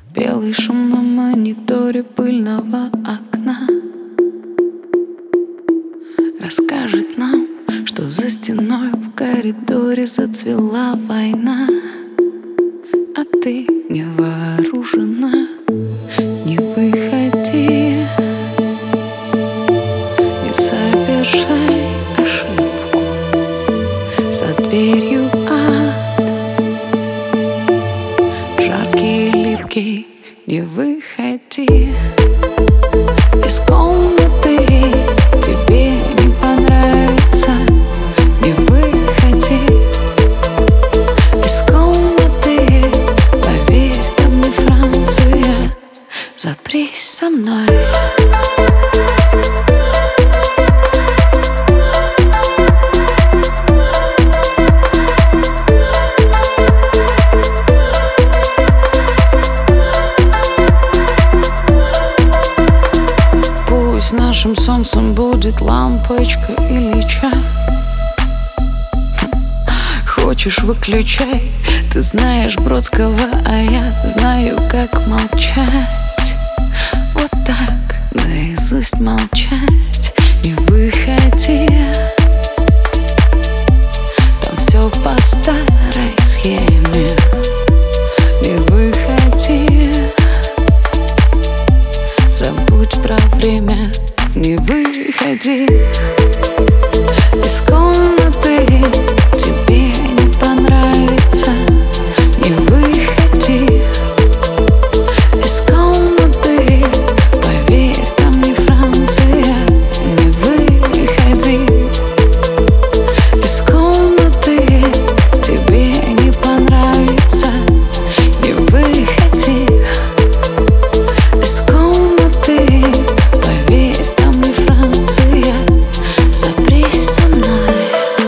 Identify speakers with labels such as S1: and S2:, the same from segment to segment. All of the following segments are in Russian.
S1: Белый шум на мониторе пыльного окна расскажет нам, что за стеной в коридоре зацвела война. А ты не вооружена, не выходи, не совершай ошибку, за дверью ад, жаркий, липкий, не выходи из комнаты, тебе не понравится, не выходи из комнаты, поверь, там не Франция, запрись со мной. Нашим солнцем будет лампочка Ильича. Хочешь — выключай. Ты знаешь Бродского, а я знаю, как молчать. Вот так, наизусть молчать. Не выходи, там все по старой схеме. Не выходи, забудь про время. Не выходи из комнаты, тебе не понравится. Не выходи из комнаты, поверь, там не Франция. Не выходи из комнаты, тебе не понравится. Не выходи из комнаты, поверь, там не Франция, запрись со мной.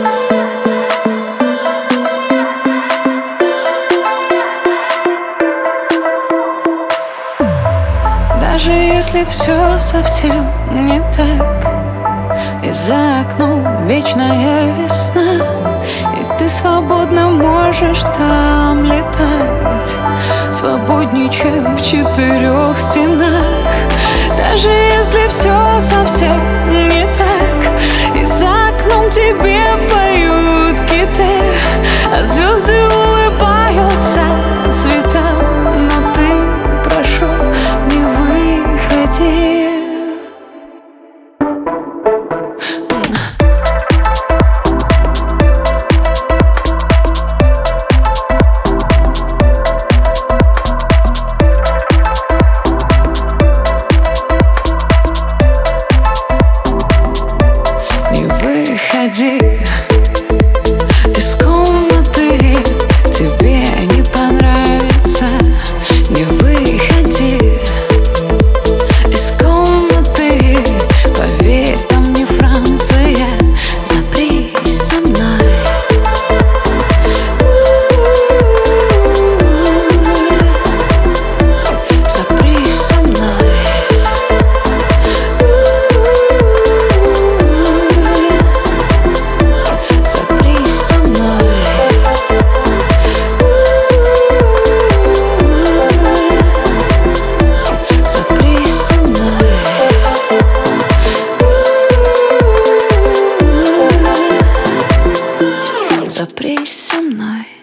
S1: Даже если все совсем не так, и за окном вечная весна, и ты свободно можешь там летать, свободнее, чем в 4 стенах. Даже если все совсем не так, и за окном тебе поют киты, а звезды улыбаются цветам, но ты, прошу, не выходи. Выходи из комнаты, тебе не понравится. Не выходи из комнаты, поверь, там не Франция, запрись со мной. Запрись со мной. Запрись со мной.